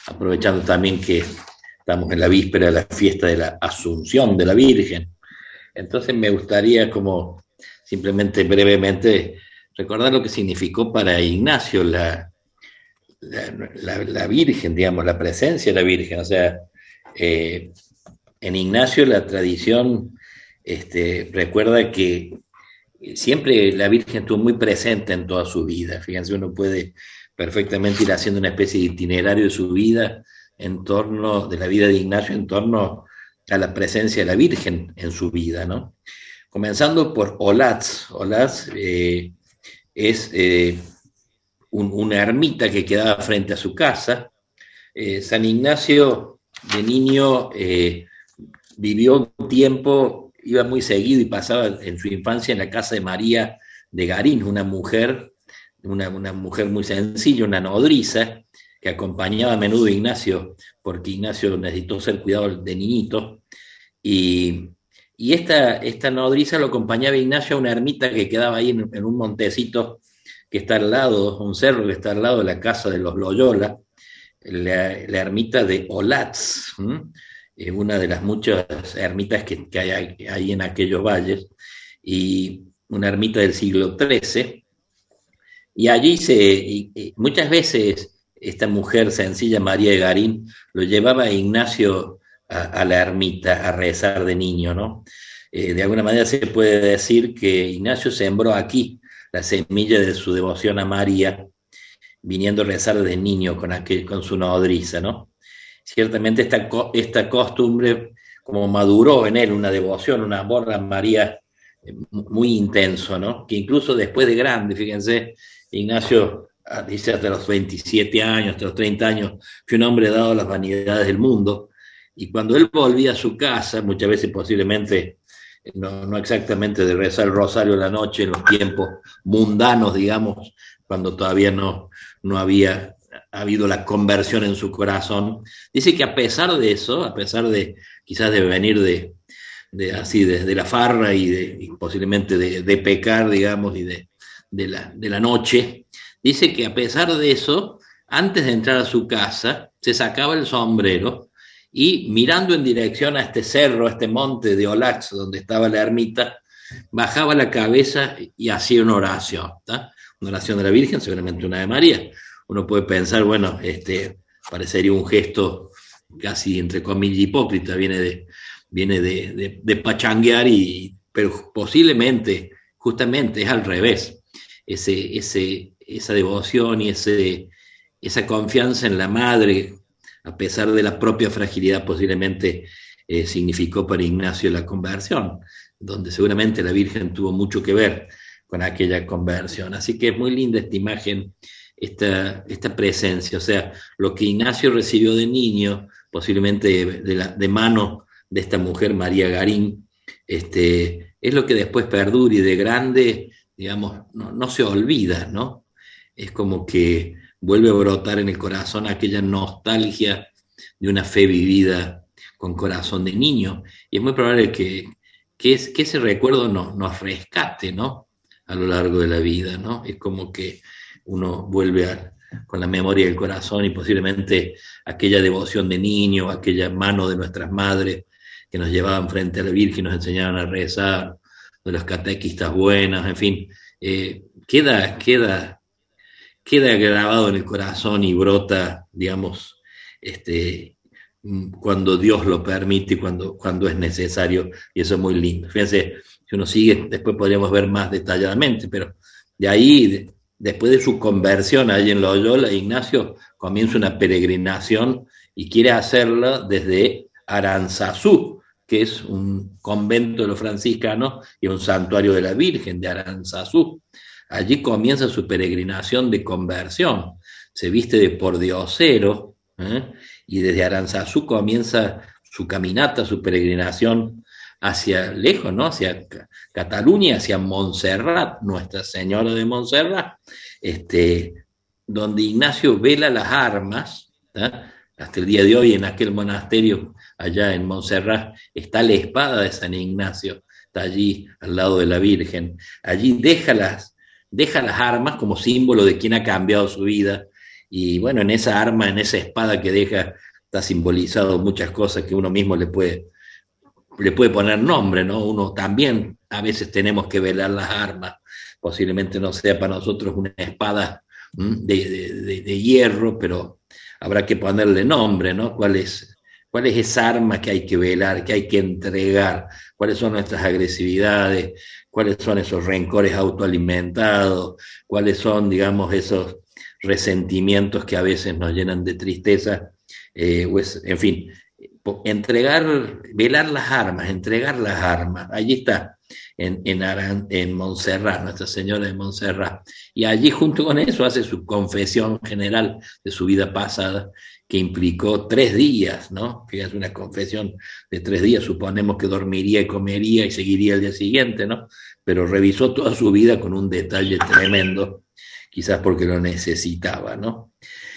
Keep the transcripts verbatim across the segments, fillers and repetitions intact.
aprovechando también que estamos en la víspera de la fiesta de la Asunción de la Virgen. Entonces me gustaría como simplemente brevemente recordar lo que significó para Ignacio la, la, la, la Virgen, digamos, la presencia de la Virgen. O sea, eh, en Ignacio la tradición este, recuerda que siempre la Virgen estuvo muy presente en toda su vida. Fíjense, uno puede perfectamente ir haciendo una especie de itinerario de su vida en torno, de la vida de Ignacio, en torno a la presencia de la Virgen en su vida, ¿no? Comenzando por Olatz. Olatz eh, es eh, un, una ermita que quedaba frente a su casa. Eh, San Ignacio, de niño, eh, vivió un tiempo, iba muy seguido y pasaba en su infancia en la casa de María de Garín, una mujer, una, una mujer muy sencilla, una nodriza, que acompañaba a menudo a Ignacio, porque Ignacio necesitó ser cuidado de niñito, y, y esta, esta nodriza lo acompañaba a Ignacio a una ermita que quedaba ahí en, en un montecito que está al lado, un cerro que está al lado de la casa de los Loyola, la, la ermita de Olatz, ¿m? Eh, una de las muchas ermitas que, que hay ahí en aquellos valles, y una ermita del siglo trece, y allí se, y, y muchas veces esta mujer sencilla, María de Garín, lo llevaba a Ignacio a, a la ermita a rezar de niño, ¿no? Eh, de alguna manera se puede decir que Ignacio sembró aquí la semilla de su devoción a María, viniendo a rezar de niño con, aquel, con su nodriza, ¿no? Ciertamente esta, esta costumbre como maduró en él una devoción, un amor a María muy intenso, ¿no? Que incluso después de grande, fíjense, Ignacio dice hasta los veintisiete años, hasta los treinta años, fue un hombre dado a las vanidades del mundo, y cuando él volvía a su casa, muchas veces posiblemente, no, no exactamente de rezar el rosario la noche, en los tiempos mundanos, digamos, cuando todavía no, no había habido la conversión en su corazón, dice que a pesar de eso, a pesar de quizás de venir de, de así, de, de la farra y, de, y posiblemente de, de pecar, digamos, y de, de, la, de la noche, dice que a pesar de eso, antes de entrar a su casa, se sacaba el sombrero y mirando en dirección a este cerro, a este monte de Olatz, donde estaba la ermita, bajaba la cabeza y hacía una oración, ¿tá? Una oración de la Virgen, seguramente una de María. Uno puede pensar, bueno, este parecería un gesto casi entre comillas hipócrita, viene de, viene de, de, de pachanguear, y, pero posiblemente, justamente es al revés. Ese, ese, esa devoción y ese, esa confianza en la madre, a pesar de la propia fragilidad, posiblemente eh, significó para Ignacio la conversión, donde seguramente la Virgen tuvo mucho que ver con aquella conversión. Así que es muy linda esta imagen, esta, esta presencia, o sea, lo que Ignacio recibió de niño, posiblemente de, de, la, de mano de esta mujer, María Garín, este, es lo que después perdura, y de grande, digamos, no, no se olvida, ¿no? Es como que vuelve a brotar en el corazón aquella nostalgia de una fe vivida con corazón de niño, y es muy probable que, que, es, que ese recuerdo nos, nos rescate, ¿no?, a lo largo de la vida, ¿no? Es como que uno vuelve a, con la memoria del corazón, y posiblemente aquella devoción de niño, aquella mano de nuestras madres que nos llevaban frente a la Virgen, nos enseñaban a rezar, de los catequistas buenos, en fin, eh, queda, queda, queda grabado en el corazón y brota, digamos, este, cuando Dios lo permite y cuando, cuando es necesario, y eso es muy lindo. Fíjense, si uno sigue, después podríamos ver más detalladamente, pero de ahí, después de su conversión allí en Loyola, Ignacio comienza una peregrinación y quiere hacerla desde Aranzazú, que es un convento de los franciscanos y un santuario de la Virgen de Aranzazú. Allí comienza su peregrinación de conversión, se viste de pordiosero, ¿eh? Y desde Aranzazú comienza su caminata, su peregrinación hacia lejos, ¿no? Hacia Cataluña, hacia Montserrat, Nuestra Señora de Montserrat, este, donde Ignacio vela las armas, ¿eh? Hasta el día de hoy en aquel monasterio allá en Montserrat está la espada de San Ignacio, está allí al lado de la Virgen. Allí deja las, deja las armas como símbolo de quien ha cambiado su vida, Y bueno, en esa arma, en esa espada que deja, está simbolizado muchas cosas que uno mismo le puede, le puede poner nombre, ¿no? Uno también a veces tenemos que velar las armas. Posiblemente no sea para nosotros una espada de, de, de, de hierro, pero habrá que ponerle nombre, ¿no? ¿Cuál es, cuál es esa arma que hay que velar, que hay que entregar? ¿Cuáles son nuestras agresividades? ¿Cuáles son esos rencores autoalimentados? ¿Cuáles son, digamos, esos resentimientos que a veces nos llenan de tristeza? Eh, pues, en fin, entregar, velar las armas, entregar las armas. Allí está, en, en, Aran, en Montserrat, Nuestra Señora de Montserrat. Y allí junto con eso hace su confesión general de su vida pasada, que implicó tres días, ¿no? Que es una confesión de tres días, suponemos que dormiría y comería y seguiría el día siguiente, ¿no? Pero revisó toda su vida con un detalle tremendo, quizás porque lo necesitaba, ¿no?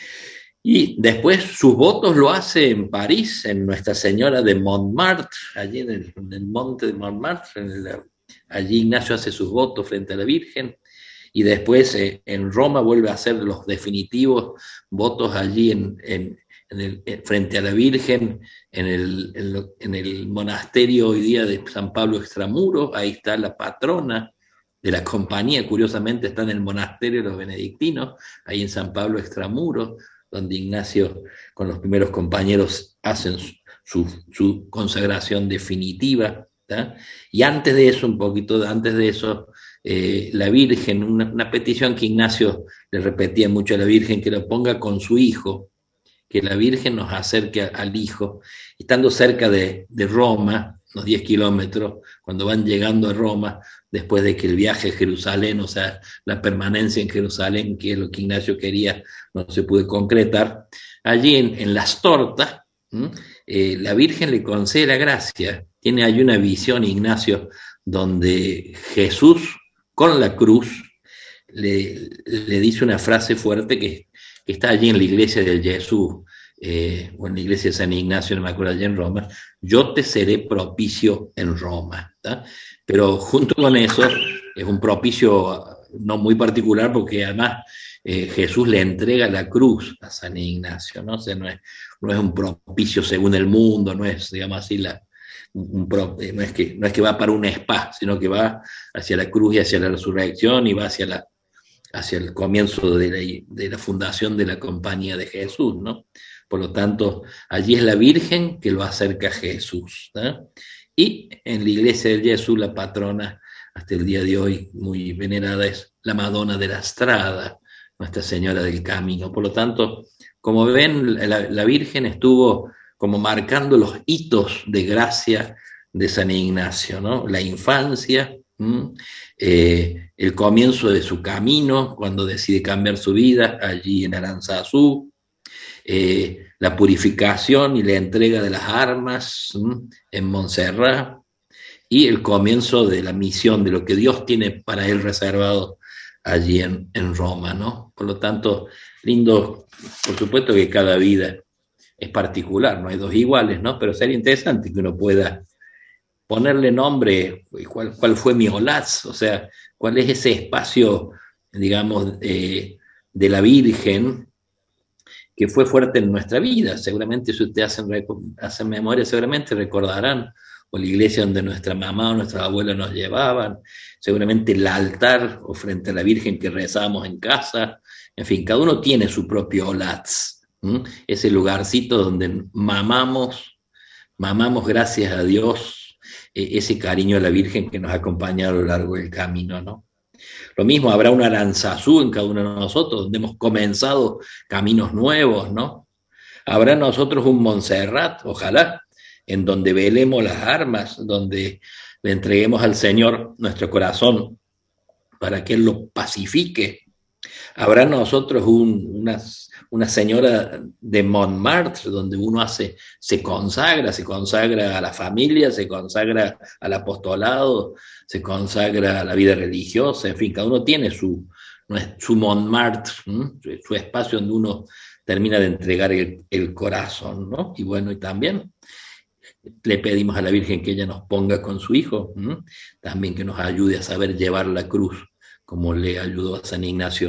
Y después sus votos lo hace en París, en Nuestra Señora de Montmartre, allí en el, en el monte de Montmartre, en el, allí Ignacio hace sus votos frente a la Virgen, y después eh, en Roma vuelve a hacer los definitivos votos allí en, en, en el, en, frente a la Virgen, en el, en, lo, en el monasterio hoy día de San Pablo Extramuros. Ahí está la patrona de la compañía, curiosamente está en el monasterio de los benedictinos, ahí en San Pablo Extramuros, donde Ignacio con los primeros compañeros hacen su, su, su consagración definitiva, ¿tá? Y antes de eso, un poquito antes de eso, eh, la Virgen, una, una petición que Ignacio le repetía mucho a la Virgen, que lo ponga con su hijo, que la Virgen nos acerque al hijo. Estando cerca de, de Roma, unos diez kilómetros, cuando van llegando a Roma, después de que el viaje a Jerusalén, o sea, la permanencia en Jerusalén, que es lo que Ignacio quería, no se pudo concretar, allí en, en las tortas, eh, la Virgen le concede la gracia. Tiene ahí una visión, Ignacio, donde Jesús, con la cruz, le, le dice una frase fuerte que, que está allí en la iglesia del Jesús, eh, o en la iglesia de San Ignacio, no me acuerdo, allí en Roma: yo te seré propicio en Roma, ¿tá? Pero junto con eso es un propicio no muy particular, porque además eh, Jesús le entrega la cruz a San Ignacio, ¿no? O sea, no es, no es un propicio según el mundo, no es, digamos así, la, un, un, no, es que, no es que va para un spa, sino que va hacia la cruz y hacia la resurrección, y va hacia, la, hacia el comienzo de la, de la fundación de la compañía de Jesús, ¿no? Por lo tanto, allí es la Virgen que lo acerca a Jesús, ¿no? Y en la iglesia de Jesús, la patrona, hasta el día de hoy muy venerada, es la Madonna de la Strada, Nuestra Señora del Camino. Por lo tanto, como ven, la, la Virgen estuvo como marcando los hitos de gracia de San Ignacio, ¿no? La infancia, eh, el comienzo de su camino, cuando decide cambiar su vida, allí en Aranzazú, eh, la purificación y la entrega de las armas ¿m? en Montserrat, y el comienzo de la misión, de lo que Dios tiene para él reservado allí en, en Roma, ¿no? Por lo tanto, lindo, por supuesto que cada vida es particular, no hay dos iguales, ¿no? Pero sería interesante que uno pueda ponerle nombre, cuál, cuál fue mi Olaz, o sea, cuál es ese espacio, digamos, eh, de la Virgen, que fue fuerte en nuestra vida. Seguramente si ustedes hacen, hacen memoria, seguramente recordarán, o la iglesia donde nuestra mamá o nuestros abuelos nos llevaban, seguramente el altar o frente a la Virgen que rezábamos en casa. En fin, cada uno tiene su propio Olatz, ¿m? Ese lugarcito donde mamamos, mamamos gracias a Dios, eh, ese cariño a la Virgen que nos acompaña a lo largo del camino, ¿no? Lo mismo, habrá un Aranzazú en cada uno de nosotros, donde hemos comenzado caminos nuevos, ¿no? Habrá en nosotros un Montserrat, ojalá, en donde velemos las armas, donde le entreguemos al Señor nuestro corazón para que Él lo pacifique. Habrá en nosotros un, una, una señora de Montmartre, donde uno hace, se consagra, se consagra a la familia, se consagra al apostolado, se consagra a la vida religiosa, en fin, cada uno tiene su, su Montmartre, ¿sí? Su espacio donde uno termina de entregar el, el corazón, ¿no? Y bueno, y también le pedimos a la Virgen que ella nos ponga con su hijo, ¿sí? También que nos ayude a saber llevar la cruz, como le ayudó a San Ignacio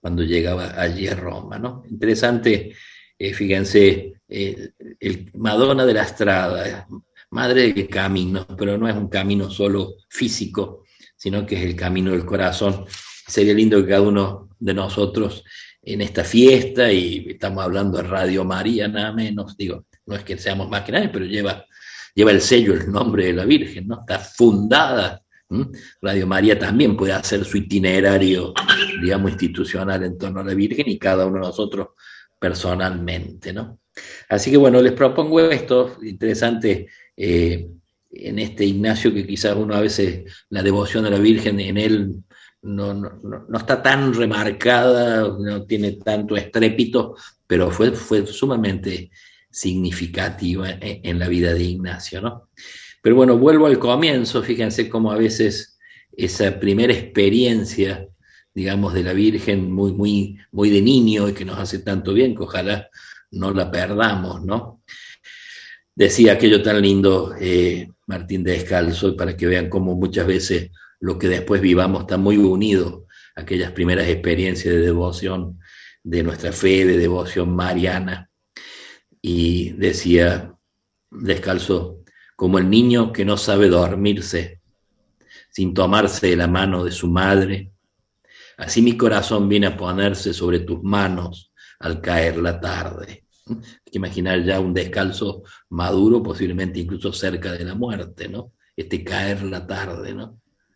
cuando llegaba allí a Roma, ¿no? Interesante, eh, fíjense, eh, el Madonna de la Strada, madre del camino, pero no es un camino solo físico, sino que es el camino del corazón. Sería lindo que cada uno de nosotros en esta fiesta, y estamos hablando de Radio María, nada menos, digo, no es que seamos más que nadie, pero lleva, lleva el sello, el nombre de la Virgen, ¿no? Está fundada. ¿Mm? Radio María también puede hacer su itinerario, digamos, institucional en torno a la Virgen, y cada uno de nosotros personalmente, ¿no? Así que bueno, les propongo esto, interesante, eh, en este Ignacio, que quizás uno a veces, la devoción a la Virgen en él no, no, no está tan remarcada, no tiene tanto estrépito, pero fue, fue sumamente significativa en, en la vida de Ignacio, ¿no? Pero bueno, vuelvo al comienzo, fíjense cómo a veces esa primera experiencia, digamos, de la Virgen muy, muy, muy de niño, y que nos hace tanto bien, que ojalá no la perdamos, ¿no? Decía aquello tan lindo, eh, Martín Descalzo, para que vean cómo muchas veces lo que después vivamos está muy unido a aquellas primeras experiencias de devoción, de nuestra fe, de devoción mariana. Y decía Descalzo, como el niño que no sabe dormirse sin tomarse de la mano de su madre, así mi corazón viene a ponerse sobre tus manos al caer la tarde. Hay que imaginar ya un Descalzo maduro, posiblemente incluso cerca de la muerte, ¿no? Este caer la tarde, ¿no?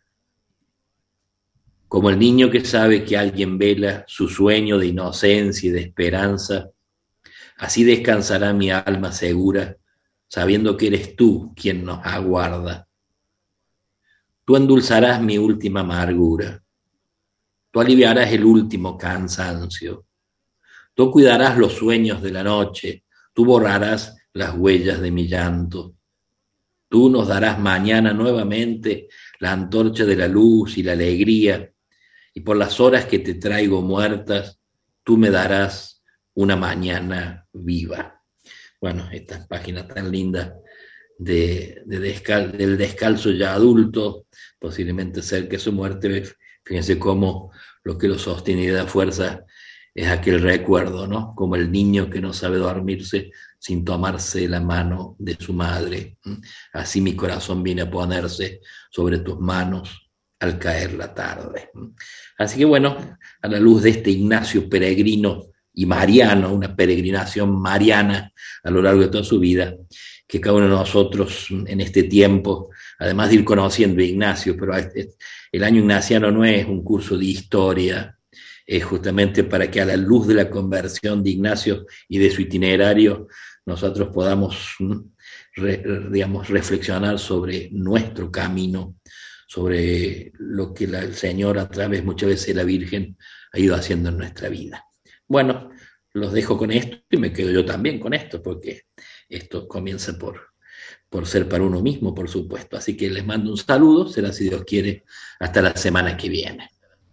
Como el niño que sabe que alguien vela su sueño de inocencia y de esperanza, así descansará mi alma segura, sabiendo que eres tú quien nos aguarda. Tú endulzarás mi última amargura, tú aliviarás el último cansancio, tú cuidarás los sueños de la noche, tú borrarás las huellas de mi llanto, tú nos darás mañana nuevamente la antorcha de la luz y la alegría, y por las horas que te traigo muertas, tú me darás una mañana viva. Bueno, esta página tan linda de, de descal, del Descalzo ya adulto, posiblemente cerca de su muerte. Fíjense cómo lo que lo sostiene y da fuerza es aquel recuerdo, ¿no? Como el niño que no sabe dormirse sin tomarse la mano de su madre. Así mi corazón viene a ponerse sobre tus manos al caer la tarde. Así que bueno, a la luz de este Ignacio peregrino y mariano, una peregrinación mariana a lo largo de toda su vida, que cada uno de nosotros en este tiempo, además de ir conociendo a Ignacio, pero el año ignaciano no es un curso de historia, es justamente para que a la luz de la conversión de Ignacio y de su itinerario, nosotros podamos, re, digamos, reflexionar sobre nuestro camino, sobre lo que la, el Señor a través muchas veces de la Virgen ha ido haciendo en nuestra vida. Bueno, los dejo con esto y me quedo yo también con esto, porque esto comienza por, por ser para uno mismo, por supuesto. Así que les mando un saludo, será si Dios quiere, hasta la semana que viene.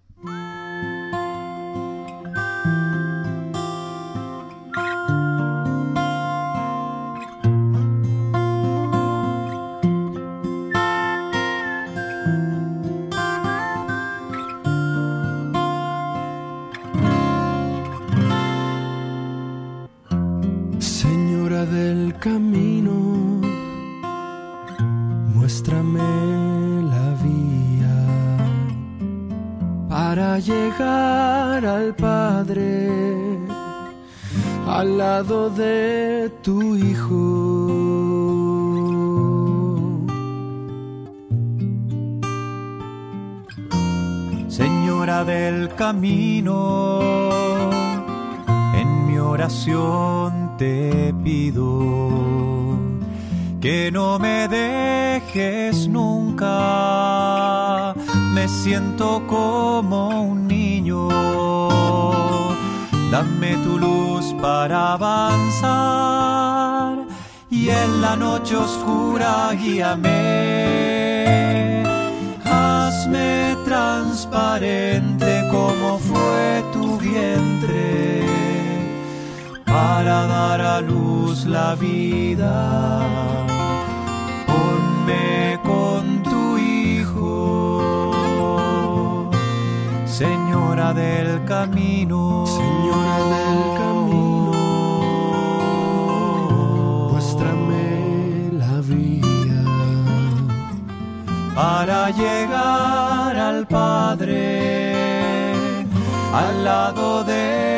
Del camino, muéstrame la vía para llegar al Padre, al lado de tu Hijo. Señora del camino, en mi oración te pido que no me dejes nunca, me siento como un niño, dame tu luz para avanzar y en la noche oscura guíame, hazme transparente como fue tu vientre, para dar a luz la vida, ponme con tu Hijo, Señora Señora del camino, Señora del camino, muéstrame la vía para llegar al Padre, al lado de